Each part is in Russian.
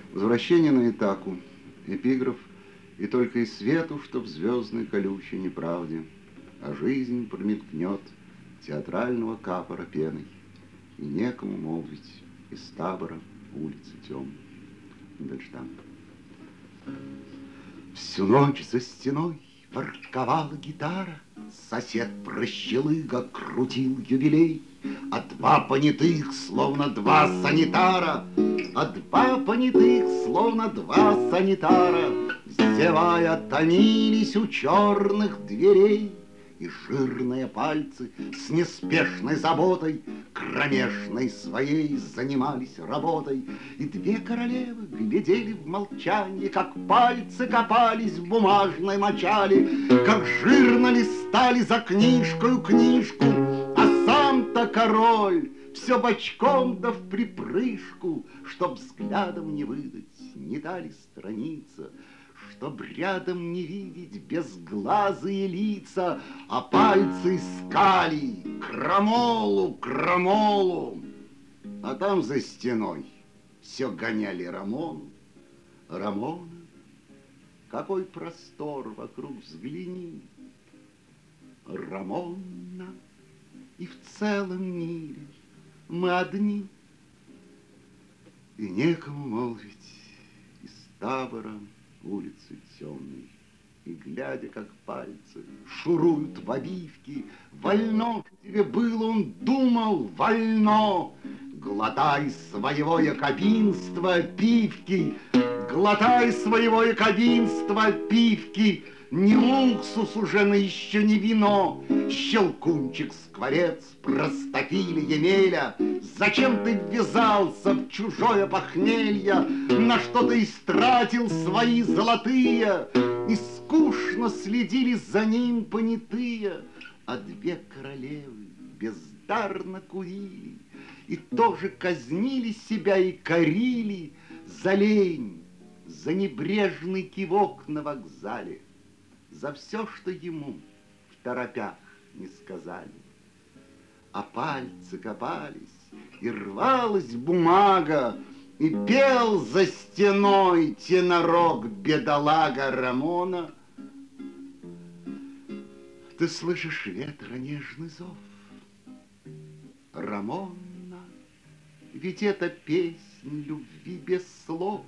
Возвращение на Итаку, эпиграф, и только и свету, что в звездной колючей неправде, а жизнь промелькнет театрального капора пеной, и некому молвить из табора улицы темной. Мандельштам. Всю ночь за стеной ворковала гитара, сосед прощелыга крутил юбилей, а два понятых, словно два санитара, словно два санитара, зевая, томились у черных дверей, и жирные пальцы с неспешной заботой кромешной своей занимались работой, и две королевы глядели в молчании, как пальцы копались в бумажной мочали, как жирно листали за книжкою книжку, а сам-то король все бочком да в припрыжку, чтоб взглядом не выдать, не дали страница, чтоб рядом не видеть безглазые лица, а пальцы искали крамолу, крамолу. А там за стеной все гоняли Рамону. Рамона, какой простор вокруг, взгляни. Рамона, и в целом мире мы одни, и некому молвить из табора улицы темной, и, глядя, как пальцы шуруют в обивке, вольно тебе было, он думал, вольно. Глотай своего якобинства пивки, глотай своего якобинства пивки, не уксус уже, но еще не вино, щелкунчик, скворец, простофиля, емеля. Зачем ты ввязался в чужое похмелье, на что ты истратил свои золотые? И скучно следили за ним понятые, а две королевы бездарно курили и тоже казнили себя и корили за лень, за небрежный кивок на вокзале, за все, что ему в торопях не сказали. А пальцы копались, и рвалась бумага, и пел за стеной тенорок бедолага Рамона. Ты слышишь ветра нежный зов, Рамона, ведь это песнь любви без слов.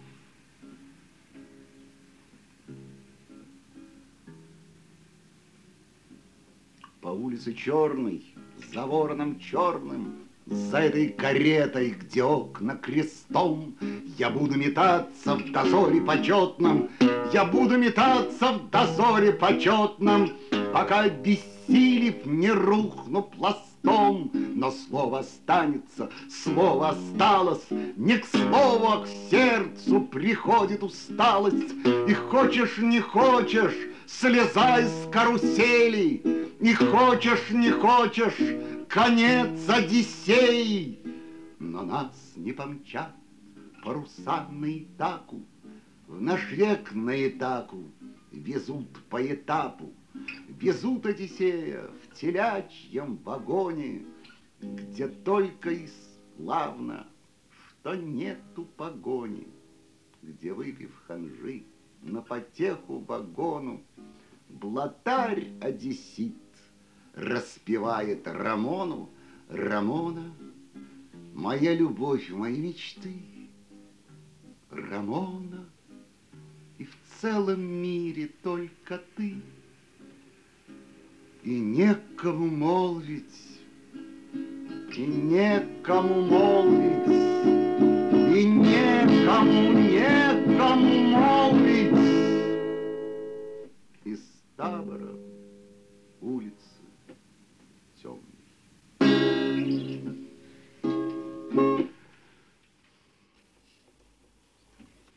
По улице черной, за вороном черным, за этой каретой, где окна крестом, я буду метаться в дозоре почетном, я буду метаться в дозоре почетном, пока, обессилев, не рухну пластом. Но слово останется, слово осталось, не к слову, а к сердцу приходит усталость. И хочешь, не хочешь, слезай с карусели, и хочешь, не хочешь, конец Одиссей. Но нас не помчат паруса на Итаку, в наш век на Итаку везут по этапу, везут Одиссея в телячьем вагоне, где только и славно, что нету погони, где, выпив ханжи на потеху вагону, блатарь одессит распевает Рамону. Рамона, моя любовь, мои мечты, Рамона, и в целом мире только ты, и некому молвить, и некому молвить, и некому молвить из табора улиц